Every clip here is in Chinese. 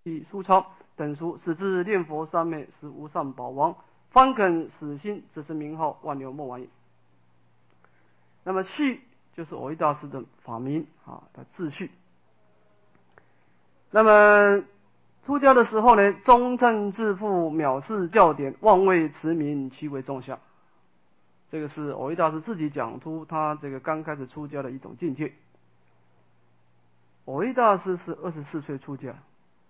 书抄等书，使之念佛三昧，是无上宝王，方肯死心，这是名号，万流莫往也。那么序就是蕅益大师的法名啊，的自序。那么出家的时候呢，忠正自负，藐视教典，妄为持名，屈为众下。这个是蕅益大师自己讲出他这个刚开始出家的一种境界。蕅益大师是24岁出家，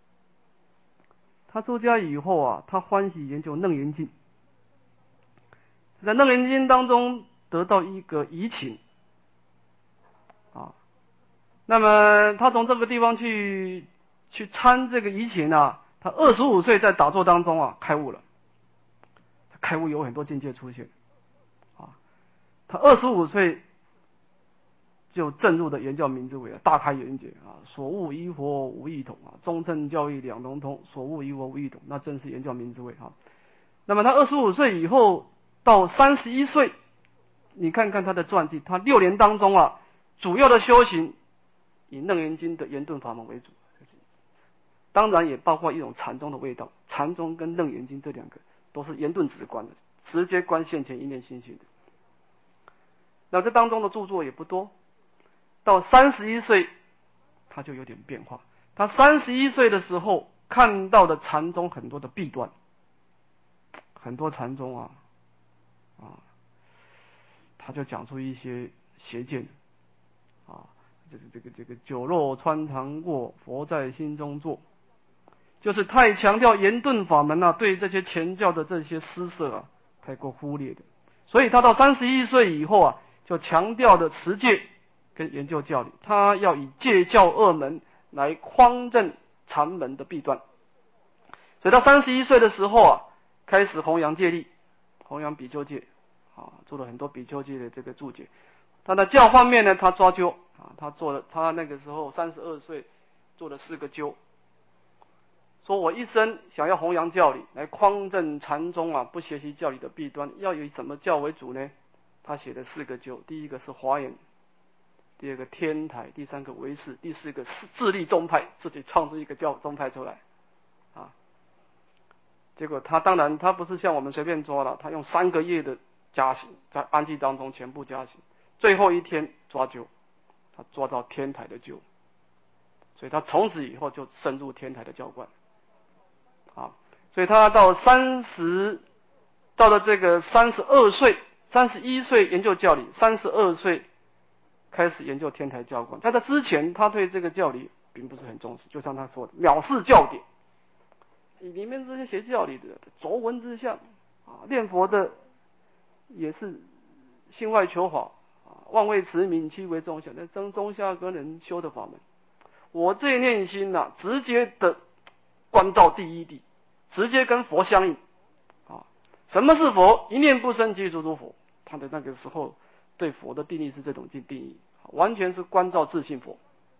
他出家以后啊，他欢喜研究楞严经，在楞严经当中得到一个疑情啊，那么他从这个地方去参这个疑情啊，他25岁在打坐当中啊开悟了，开悟有很多境界出现啊，他25岁就正入的圆教明智慧啊，大开眼界啊，所悟一佛无异同啊，中正教义两融通，所悟一佛无异同，那正是圆教明智慧啊。那么他25岁以后到31岁，你看看他的传记，他6年当中啊，主要的修行以楞严经的圆顿法门为主，当然也包括一种禅宗的味道，禅宗跟楞严经这两个都是圆顿直观的，直接观现前一念心性的。那这当中的著作也不多，到31岁他就有点变化。他31岁的时候看到的禅宗很多的弊端，很多禅宗啊，他就讲出一些邪见啊，这个酒肉穿肠过，佛在心中坐，就是太强调圆顿法门啊，对这些前教的这些施设啊，太过忽略的。所以他到31岁以后啊，就强调的持戒跟研究教理，他要以戒教二门来匡正禅门的弊端。所以到31岁的时候啊，开始弘扬戒律，弘扬比丘戒啊，做了很多比丘戒的这个注解。他的教方面呢，他抓阄啊，他那个时候32岁做了4个阄，说我一生想要弘扬教理，来匡正禅宗啊不学习教理的弊端，要以什么教为主呢？他写的4个阄，第一个是华严，第二个天台，第三个唯识，第4个是自立宗派，自己创出一个宗派出来啊。结果他当然他不是像我们随便抓了，他用3个月的加行，在安寂当中全部加行，最后一天抓阄，他抓到天台的阄，所以他从此以后就深入天台的教观啊。所以他到了这个32岁、31岁研究教理，32岁开始研究天台教观。在这之前，他对这个教理并不是很重视，就像他说的，藐视教典。里面这些学教理的着文之相啊，念佛的也是心外求法啊，妄为持名，屈为众下，那中下根人修的法门。我这一念心啊，直接的关照第一谛，直接跟佛相应啊。什么是佛？一念不生，即足诸佛。他的那个时候对佛的定义是这种定义，完全是关照自性佛。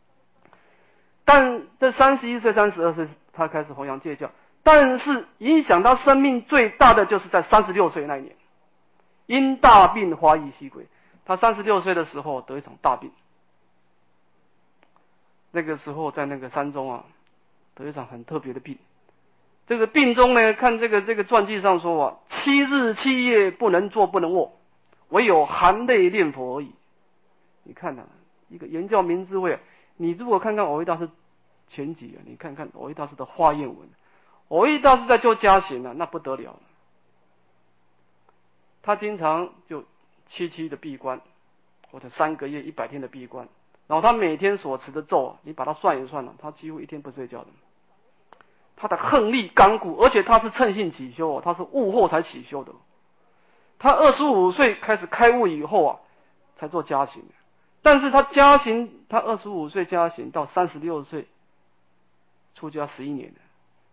但这31岁、32岁，他开始弘扬戒教。但是影响他生命最大的就是在36岁那一年，因大病发于西归。他36岁的时候得一场大病，那个时候在那个山中啊，得一场很特别的病。这个病中呢，看这个传记上说啊，7日7夜不能坐不能卧，唯有含泪念佛而已。你看啊，一个圆教明智慧啊，你如果看看蕅益大师全集啊，你看看蕅益大师的化验文。蕅益大师在做加行啊，那不得了了。他经常就7的闭关，或者3个月100天的闭关，然后他每天所持的咒啊，你把它算一算啊，他几乎一天不睡觉的。他的横力刚固，而且他是乘性起修，他是悟后才起修的。他25岁开始开悟以后啊，才做加行。但是他加行，他25岁加行到36岁出家11年了。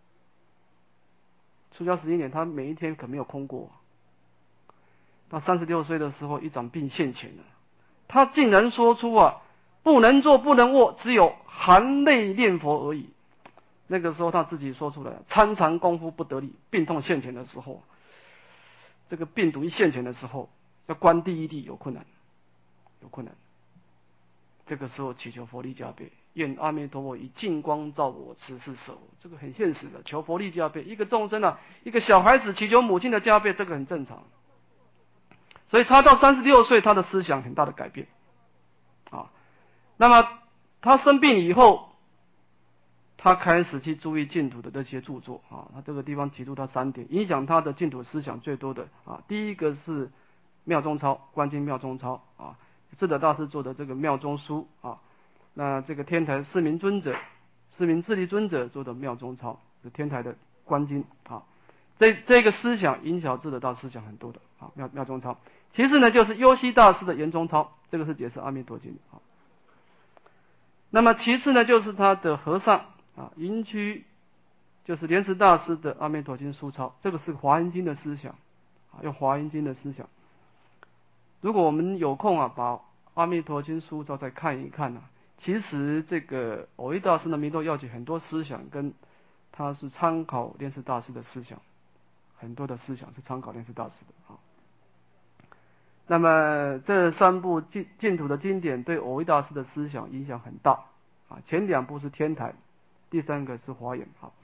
出家11年，他每一天可没有空过。到36岁的时候，一场病现前了，他竟然说出啊，不能坐不能卧，只有含泪念佛而已。那个时候他自己说出来，参禅功夫不得力，病痛现前的时候，这个病毒一现前的时候，要观第一谛有困难，有困难。这个时候祈求佛力加倍， 愿阿弥陀佛以净光照我，此是舍我。这个很现实的，求佛力加倍。一个众生啊，一个小孩子祈求母亲的加倍，这个很正常。所以他到36岁，他的思想很大的改变啊。那么他生病以后，他开始去注意净土的这些著作啊。他这个地方提出他3点，影响他的净土思想最多的啊。第一个是妙中抄，观经妙中抄啊，智德大师做的这个妙中书啊。那这个天台四明尊者、四明自力尊者做的妙中抄，是天台的观经啊。这个思想影响智德大师思想很多的啊。妙中抄。其次呢，就是优溪大师的圆中抄，这个是解释阿弥陀经啊。那么其次呢，就是他的和尚啊，营区就是莲池大师的阿弥陀经书抄，这个是华严经的思想啊，用华严经的思想。如果我们有空啊，把阿弥陀经书抄再看一看啊，其实这个藕益大师的弥陀要解很多思想跟他是参考莲池大师的思想，很多的思想是参考莲池大师的啊。那么这3部净土的经典对藕益大师的思想影响很大啊。前2部是天台，第3个是华严啊。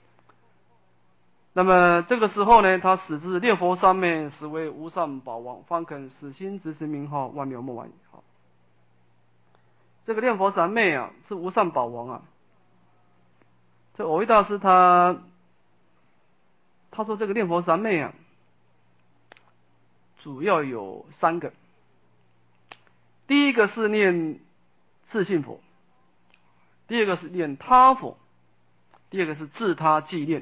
那么这个时候呢，他始至念佛三昧，实为无上宝王，方肯死心执持名号，万流莫往矣。好，这个念佛三昧啊，是无上宝王啊。这藕益大师他说这个念佛三昧啊，主要有3个。第一个是念自性佛，第二个是念他佛，第二个是自他纪念。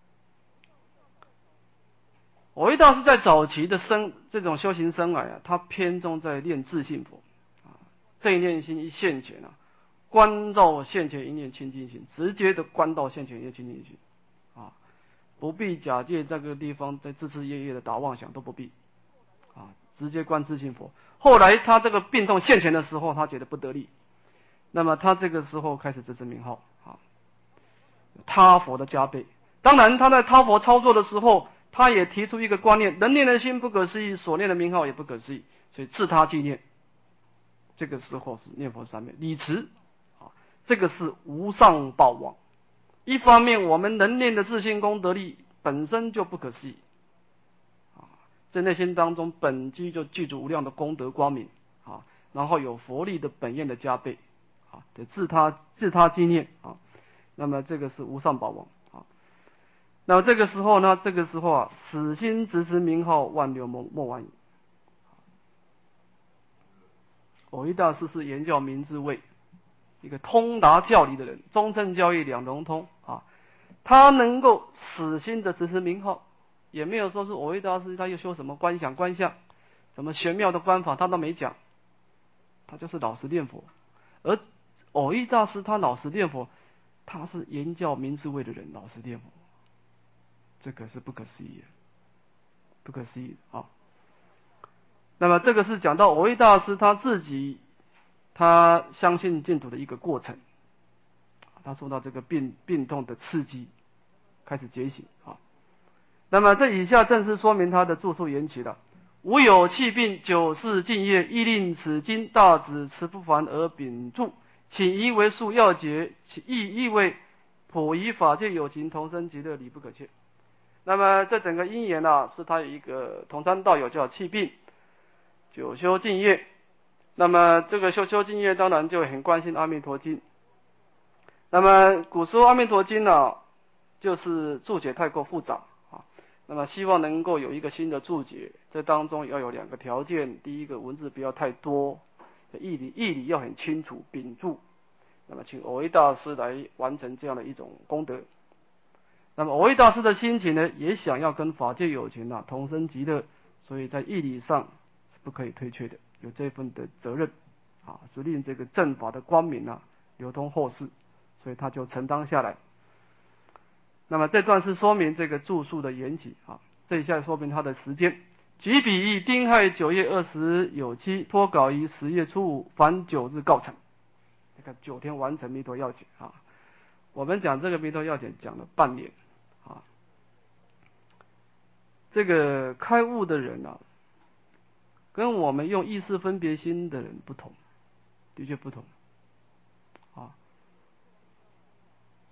藕益大师在早期的这种修行生涯啊，他偏重在念自性佛啊，这一念心一现前啊，观照现前一念清净心，直接的观到现前一念清净心啊，不必假借这个地方在日日夜夜的打妄想，都不必啊，直接观自性佛。后来他这个病痛现前的时候，他觉得不得力，那么他这个时候开始执持名号啊，他佛的加倍。当然他在他佛操作的时候，他也提出一个观念，人念的心不可思议，所念的名号也不可思议，所以自他纪念。这个时候是念佛三昧理持啊，这个是无上宝王。一方面我们人念的自性功德力本身就不可思议啊，在内心当中本具就具足无量的功德光明啊，然后有佛力的本愿的加倍啊，的自他纪念啊，那么这个是无上宝王啊。那么这个时候呢，死心执持名号，万流莫往矣。藕益大师是言教明智慧，一个通达教理的人，中正教义两融通啊。他能够死心的执持名号，也没有说是藕益大师他又修什么观想观相，什么玄妙的观法他都没讲，他就是老实念佛。而藕益大师他老实念佛，他是言教明智慧的人，老实念佛，这个是不可思议的，不可思议的啊。那么这个是讲到藕益大师他自己，他相信净土的一个过程。他受到这个病痛的刺激，开始觉醒啊。那么这以下正是说明他的著述缘起了。无有气病，久视静业，亦令此经大旨持不凡而秉著，请宜为数要诀，亦为普仪法界有情同生极乐，理不可切。那么这整个因缘啊，是他有一个同参道友叫气病，久修静业。那么这个修静业当然就很关心阿弥陀经。那么古时候阿弥陀经呢，就是注解太过复杂啊，那么希望能够有一个新的注解，这当中要有2个条件，第一个文字不要太多，义理要很清楚秉注。那么请藕益大师来完成这样的一种功德。那么藕益大师的心情呢，也想要跟法界有情同生极乐，所以在义理上是不可以推却的，有这份的责任啊，是令这个正法的光明流通后世，所以他就承担下来。那么这段是说明这个著述的缘起啊，这一下说明他的时间。即笔于丁亥9月20有期，托稿于10月初5，凡9日告成。这个9天完成弥陀要解啊。我们讲这个弥陀要解讲了半年啊。这个开悟的人跟我们用意识分别心的人不同，的确不同啊。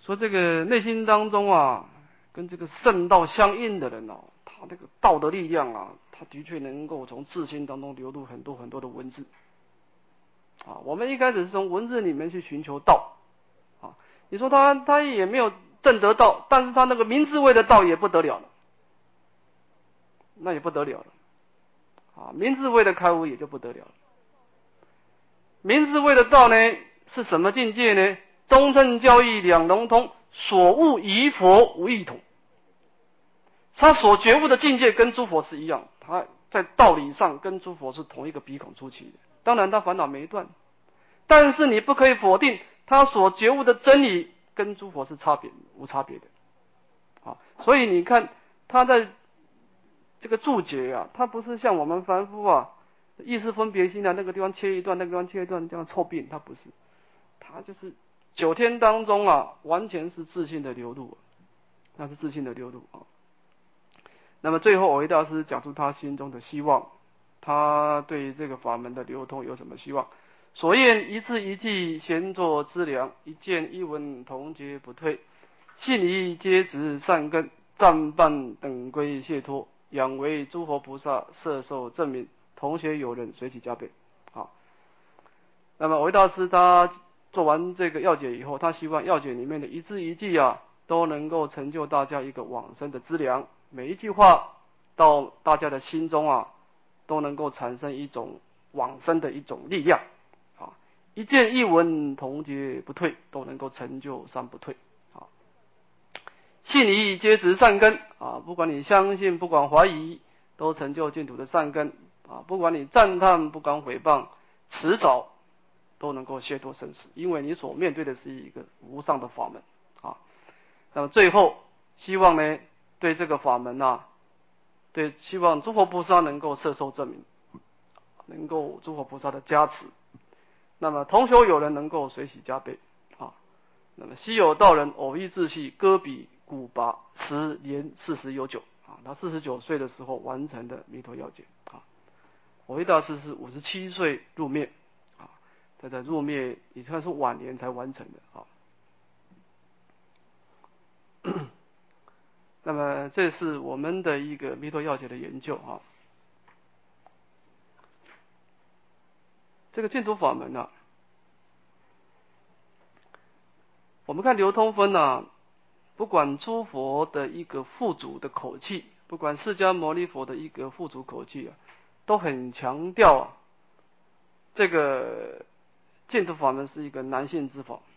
说这个内心当中啊，跟这个圣道相应的人哦，他这个道的力量啊，他的确能够从自心当中流入很多很多的文字啊。我们一开始是从文字里面去寻求道啊，你说他也没有证得道，但是他那个明智慧的道也不得了了，那也不得了了啊，明智慧的开悟也就不得了了。明智慧的道呢是什么境界呢？中正教义两龙通，所悟与佛无异同。他所觉悟的境界跟诸佛是一样，他在道理上跟诸佛是同一个鼻孔出气的。当然他烦恼没断，但是你不可以否定他所觉悟的真理跟诸佛是无差别的啊。所以你看他在这个注解啊，他不是像我们凡夫啊，意识分别心啊，那个地方切一段，那个地方切一段，这样凑并，他不是，他就是9天当中啊，完全是自信的流露，那是自信的流露啊。那么最后藕益大师讲出他心中的希望，他对这个法门的流通有什么希望？所愿一字一句闲坐资粮，一见一闻同觉不退，信疑皆值善根，暂办等归解脱，仰为诸佛菩萨摄受证明，同学友人随喜加倍。好，那么藕益大师他做完这个要解以后，他希望要解里面的一字一句啊，都能够成就大家一个往生的资粮。每一句话到大家的心中啊，都能够产生一种往生的一种力量啊！一见一闻同觉不退，都能够成就三不退啊！信疑皆值善根啊！不管你相信，不管怀疑，都成就净土的善根啊！不管你赞叹，不敢毁谤，迟早都能够解脱生死，因为你所面对的是一个无上的法门啊！那么最后希望呢，对这个法门啊，对，希望诸佛菩萨能够摄受证明，能够诸佛菩萨的加持，那么同修有人能够随喜加倍啊。那么稀有道人偶益自系，歌比古拔，时年40有9啊。他49岁的时候完成的弥陀要解啊。藕益大师是57岁入灭啊，在入灭也算是晚年才完成的啊。那么这是我们的一个弥陀要解的研究啊。这个净土法门啊，我们看流通分啊，不管诸佛的一个父祖的口气，不管释迦牟尼佛的一个父祖口气啊，都很强调啊，这个净土法门是一个难信之法。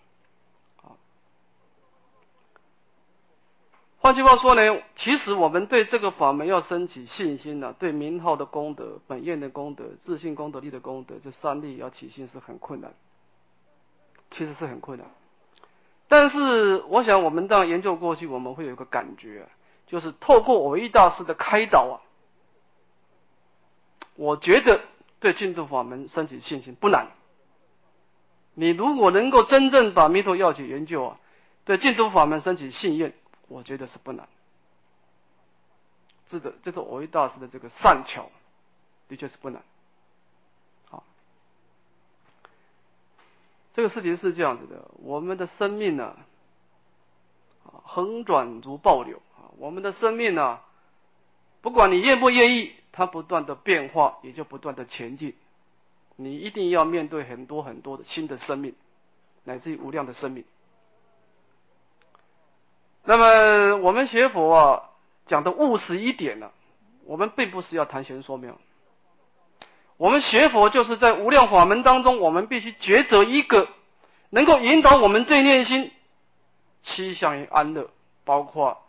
换句话说呢，其实我们对这个法门要升起信心啊，对名号的功德、本愿的功德、自信功德力的功德，这3力要起信是很困难，其实是很困难。但是我想我们当研究过去，我们会有一个感觉啊，就是透过藕益大师的开导啊，我觉得对净土法门升起信心不难。你如果能够真正把弥陀要解研究啊，对净土法门升起信愿，我觉得是不难。这是藕益大师的这个善巧，的确是不难。好，这个事情是这样子的，我们的生命呢，横转如暴流啊，我们的生命呢，不管你愿不愿意，它不断的变化，也就不断的前进。你一定要面对很多很多的新的生命，乃至于无量的生命。那么我们学佛啊，讲的务实一点呢，我们并不是要谈玄说妙。我们学佛就是在无量法门当中，我们必须抉择一个能够引导我们这一念心趋向于安乐，包括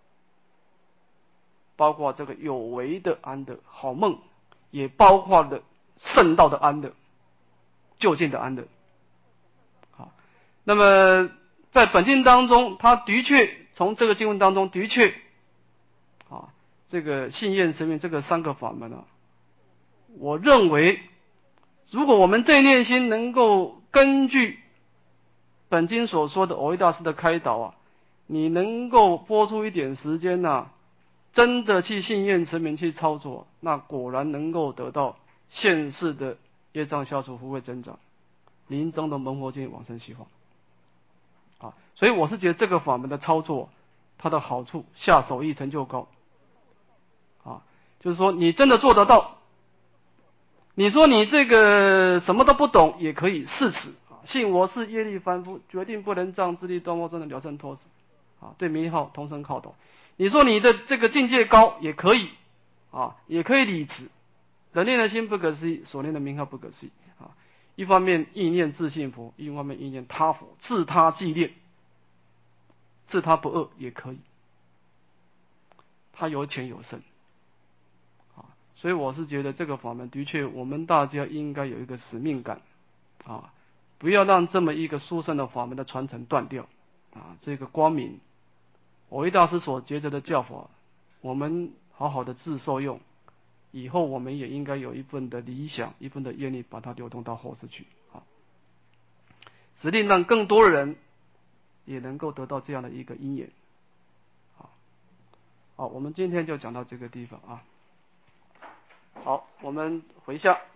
这个有为的安乐好梦，也包括了圣道的安乐，究竟的安乐。好，那么在本经当中，他的确从这个经文当中的确啊，这个信愿持名这个3个法门啊，我认为如果我们这一念心能够根据本经所说的藕益大师的开导啊，你能够拨出一点时间啊，真的去信愿持名去操作，那果然能够得到现世的业障消除、福慧增长，临终的蒙佛境往生西方啊。 所以我是觉得这个法门的操作，它的好处下手易成就高啊，就是说你真的做得到，你说你这个什么都不懂也可以试此啊，信我是业力凡夫，决定不能障自力断惑真的了生脱死啊，对名号同声靠斗。你说你的这个境界高也可以啊，也可以理持。人念的心不可思议，所念的名号不可思议啊。一方面意念自信佛，一方面意念他佛，自他即念，自他不二也可以。他有浅有深啊，所以我是觉得这个法门的确，我们大家应该有一个使命感啊，不要让这么一个殊胜的法门的传承断掉啊。这个光明，蕅益大师所抉择的教法，我们好好的自受用。以后我们也应该有一份的理想，一份的愿力，把它流通到后世去啊，使令让更多的人也能够得到这样的一个因缘啊。好，我们今天就讲到这个地方啊。好，我们回下。